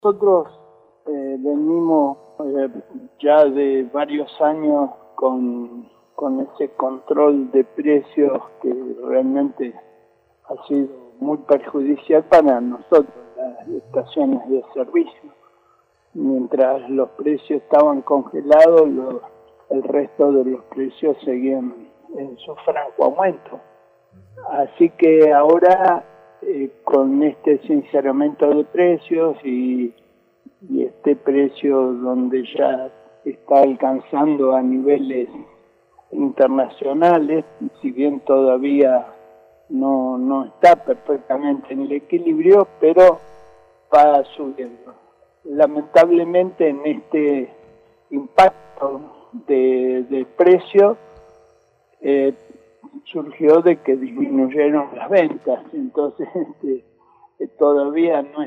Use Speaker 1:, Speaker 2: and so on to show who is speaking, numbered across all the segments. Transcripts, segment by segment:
Speaker 1: Nosotros venimos ya de varios años con ese control de precios que realmente ha sido muy perjudicial para nosotros, las estaciones de servicio. Mientras los precios estaban congelados, el resto de los precios seguían en su franco aumento. Así que ahora, con este sinceramiento de precios y este precio donde ya está alcanzando a niveles internacionales, si bien todavía no está perfectamente en el equilibrio, pero va subiendo. Lamentablemente en este impacto de precio surgió de que disminuyeron las ventas, entonces todavía no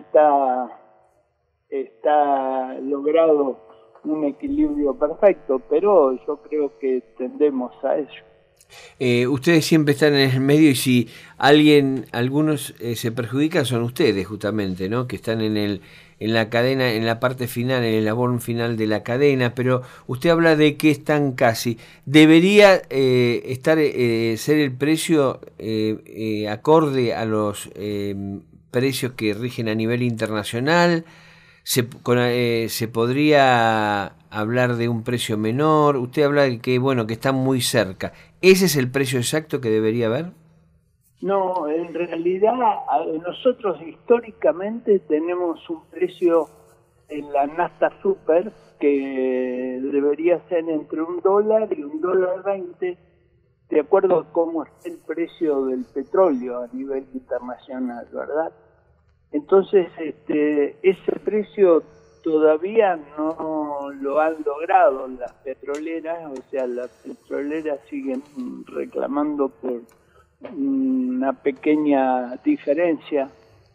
Speaker 1: está logrado un equilibrio perfecto, pero yo creo que tendemos a ello.
Speaker 2: Ustedes siempre están en el medio y si algunos se perjudican son ustedes justamente, ¿no? Que están en la cadena, en la parte final, en el eslabón final de la cadena, pero usted habla de que están casi. ¿Debería ser el precio acorde a los precios que rigen a nivel internacional? ¿Se podría hablar de un precio menor? Usted habla de que están muy cerca. ¿Ese es el precio exacto que debería haber?
Speaker 1: No, en realidad nosotros históricamente tenemos un precio en la Nafta Super que debería ser entre $1 y $1.20, de acuerdo a cómo está el precio del petróleo a nivel internacional, ¿verdad? Entonces, ese precio todavía no lo han logrado las petroleras, o sea, las petroleras siguen reclamando por una pequeña diferencia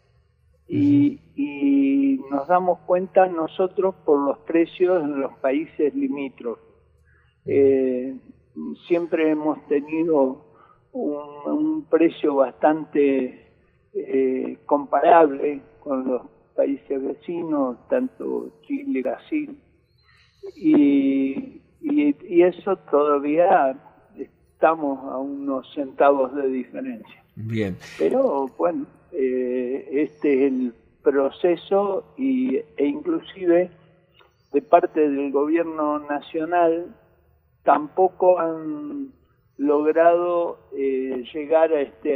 Speaker 1: y nos damos cuenta nosotros por los precios en los países limítrofes. Siempre hemos tenido un precio bastante comparable con los países vecinos, tanto Chile, Brasil, y eso todavía estamos a unos centavos de diferencia.
Speaker 2: Bien.
Speaker 1: Pero bueno, este es el proceso e inclusive de parte del gobierno nacional tampoco han logrado llegar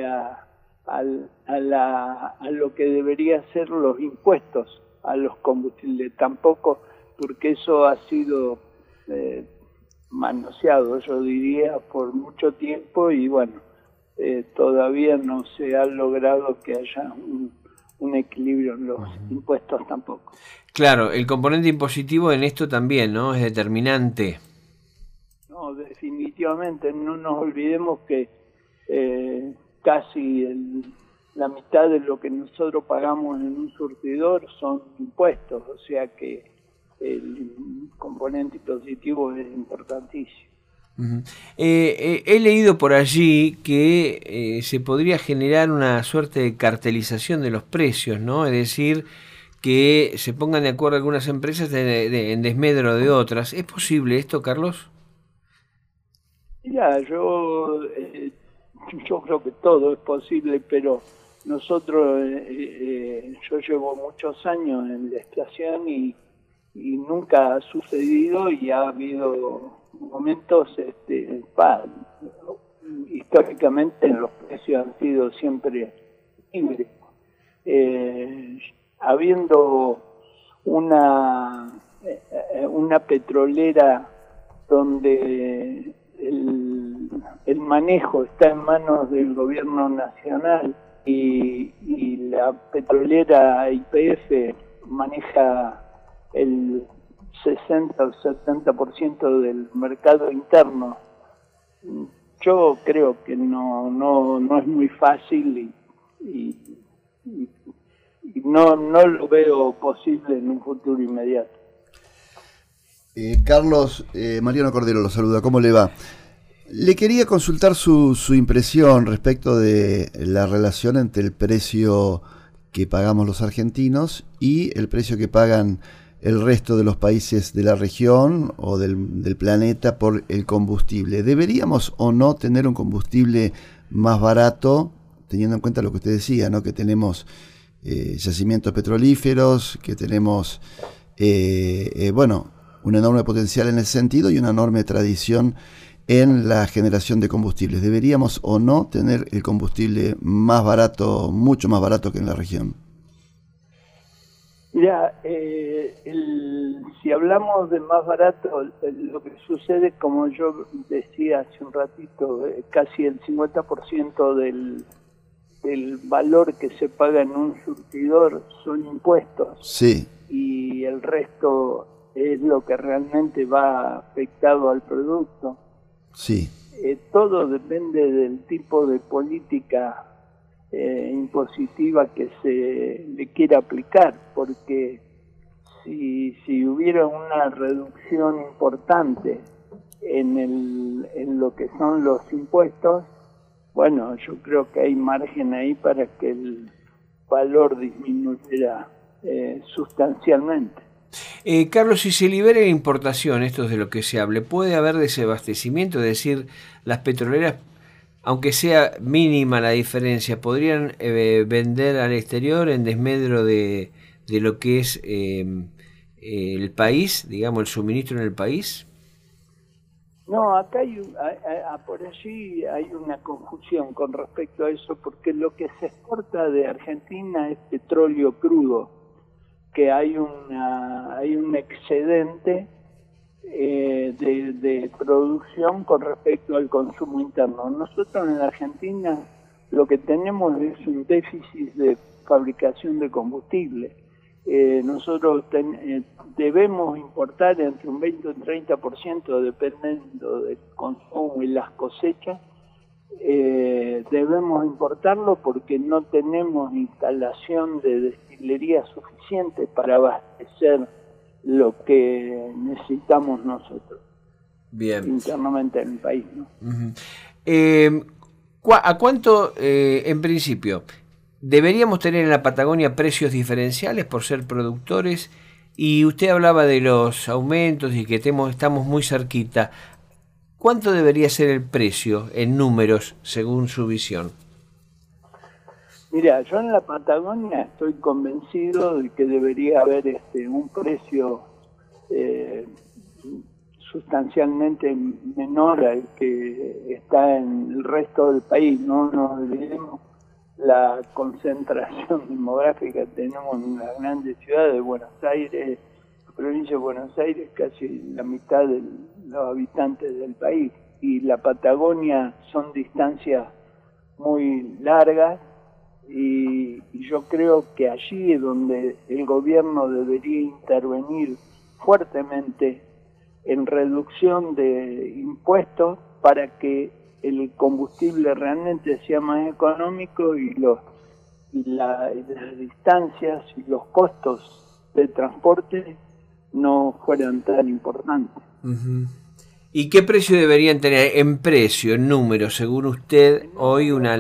Speaker 1: a lo que debería ser los impuestos a los combustibles, tampoco, porque eso ha sido manoseado, yo diría, por mucho tiempo y bueno, todavía no se ha logrado que haya un equilibrio en los impuestos tampoco.
Speaker 2: Claro, el componente impositivo en esto también, ¿no? Es determinante.
Speaker 1: No, definitivamente, no nos olvidemos que casi la mitad de lo que nosotros pagamos en un surtidor son impuestos, o sea que el componente impositivo es importantísimo.
Speaker 2: He leído por allí que se podría generar una suerte de cartelización de los precios, ¿no? Es decir, que se pongan de acuerdo algunas empresas en desmedro de otras. ¿Es posible esto, Carlos?
Speaker 1: Mira, yo creo que todo es posible, pero nosotros, yo llevo muchos años en la estación y nunca ha sucedido y ha habido momentos, históricamente los precios han sido siempre libres. Habiendo una petrolera donde el manejo está en manos del gobierno nacional y la petrolera YPF maneja el 60 o 70% del mercado interno, yo creo que no es muy fácil y no lo veo posible en un futuro inmediato.
Speaker 3: Carlos, Mariano Cordero lo saluda, ¿cómo le va? Le quería consultar su impresión respecto de la relación entre el precio que pagamos los argentinos y el precio que pagan el resto de los países de la región o del planeta por el combustible. ¿Deberíamos o no tener un combustible más barato, teniendo en cuenta lo que usted decía, ¿no? Que tenemos yacimientos petrolíferos, que tenemos un enorme potencial en ese sentido y una enorme tradición en la generación de combustibles? ¿Deberíamos o no tener el combustible más barato, mucho más barato que en la región?
Speaker 1: Mira, si hablamos de más barato, lo que sucede, como yo decía hace un ratito, casi el 50% del valor que se paga en un surtidor son impuestos.
Speaker 3: Sí.
Speaker 1: Y el resto es lo que realmente va afectado al producto.
Speaker 3: Sí.
Speaker 1: Todo depende del tipo de política impositiva que se le quiera aplicar, porque si hubiera una reducción importante en lo que son los impuestos, bueno, yo creo que hay margen ahí para que el valor disminuyera sustancialmente.
Speaker 2: Carlos, si se libera la importación, esto es de lo que se hable, ¿puede haber desabastecimiento? Es decir, las petroleras, aunque sea mínima la diferencia, ¿podrían vender al exterior en desmedro de lo que es el país, digamos, el suministro en el país?
Speaker 1: No, acá por allí hay una confusión con respecto a eso, porque lo que se exporta de Argentina es petróleo crudo, que hay un excedente de producción con respecto al consumo interno. Nosotros en la Argentina lo que tenemos es un déficit de fabricación de combustible. Nosotros debemos importar entre un 20 y un 30%, dependiendo del consumo y las cosechas. Debemos importarlo porque no tenemos instalación de destilería suficiente para abastecer lo que necesitamos nosotros. Bien. Internamente en el país, ¿no?
Speaker 2: ¿A cuánto, en principio, deberíamos tener en la Patagonia precios diferenciales por ser productores? Y usted hablaba de los aumentos y que estamos muy cerquita. ¿Cuánto debería ser el precio en números según su visión?
Speaker 1: Mira, yo en la Patagonia estoy convencido de que debería haber un precio sustancialmente menor al que está en el resto del país. No nos olvidemos la concentración demográfica que tenemos en las grandes ciudades de Buenos Aires, la provincia de Buenos Aires, casi la mitad de los habitantes del país, y la Patagonia son distancias muy largas, y yo creo que allí es donde el gobierno debería intervenir fuertemente en reducción de impuestos para que el combustible realmente sea más económico y las distancias y los costos de transporte no fueran tan importantes.
Speaker 2: Uh-huh. ¿Y qué precio deberían tener en precio, en números, según usted, hoy una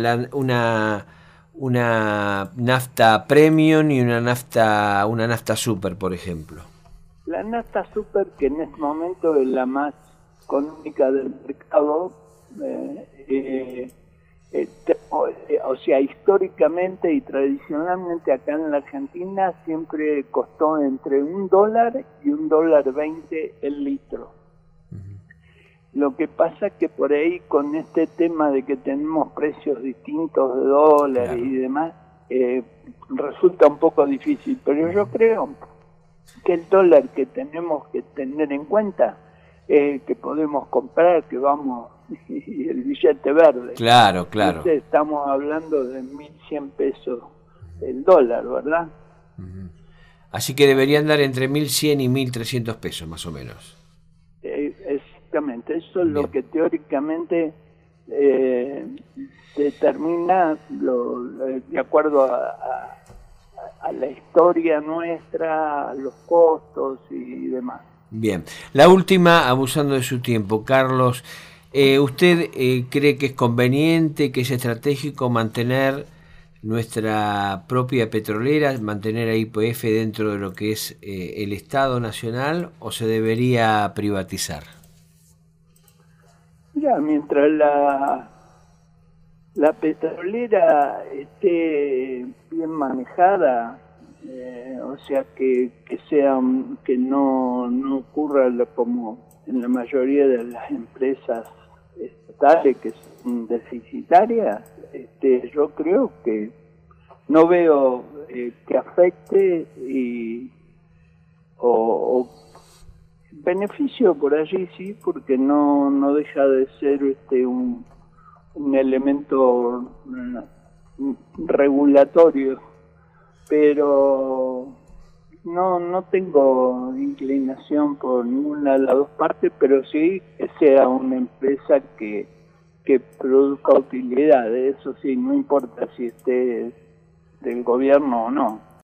Speaker 2: nafta premium y una nafta super, por ejemplo?
Speaker 1: La nafta super, que en este momento es la más económica del mercado, o sea, históricamente y tradicionalmente acá en la Argentina siempre costó entre $1 y $1.20 el litro. Lo que pasa es que por ahí con este tema de que tenemos precios distintos de dólares, claro, y demás, resulta un poco difícil, pero yo creo que el dólar que tenemos que tener en cuenta es que podemos comprar, que vamos, y el billete verde.
Speaker 2: Claro, claro.
Speaker 1: Entonces, estamos hablando de 1.100 pesos el dólar, ¿verdad?
Speaker 2: Uh-huh. Así que deberían dar entre 1.100 y 1.300 pesos, más o menos.
Speaker 1: Exactamente, eso es lo que teóricamente determina, de acuerdo a la historia nuestra, a los costos y demás.
Speaker 2: Bien, la última, abusando de su tiempo, Carlos, ¿usted cree que es conveniente, que es estratégico mantener nuestra propia petrolera, mantener a YPF dentro de lo que es el Estado Nacional, o se debería privatizar?
Speaker 1: Mira, mientras la petrolera esté bien manejada, o sea que que no ocurra como en la mayoría de las empresas estatales que son deficitarias, yo creo que no veo que afecte o beneficio por allí sí, porque no deja de ser un elemento regulatorio, pero no tengo inclinación por ninguna de las dos partes, pero sí que sea una empresa que produzca utilidades, eso sí, no importa si esté del gobierno o no.